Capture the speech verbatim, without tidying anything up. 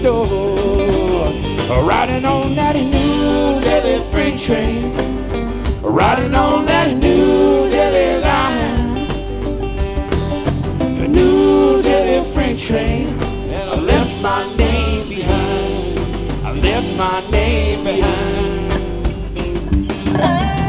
Riding on that New Delhi freight train, riding on that New Delhi line, the New Delhi freight train, and I left my name behind. I left my name behind.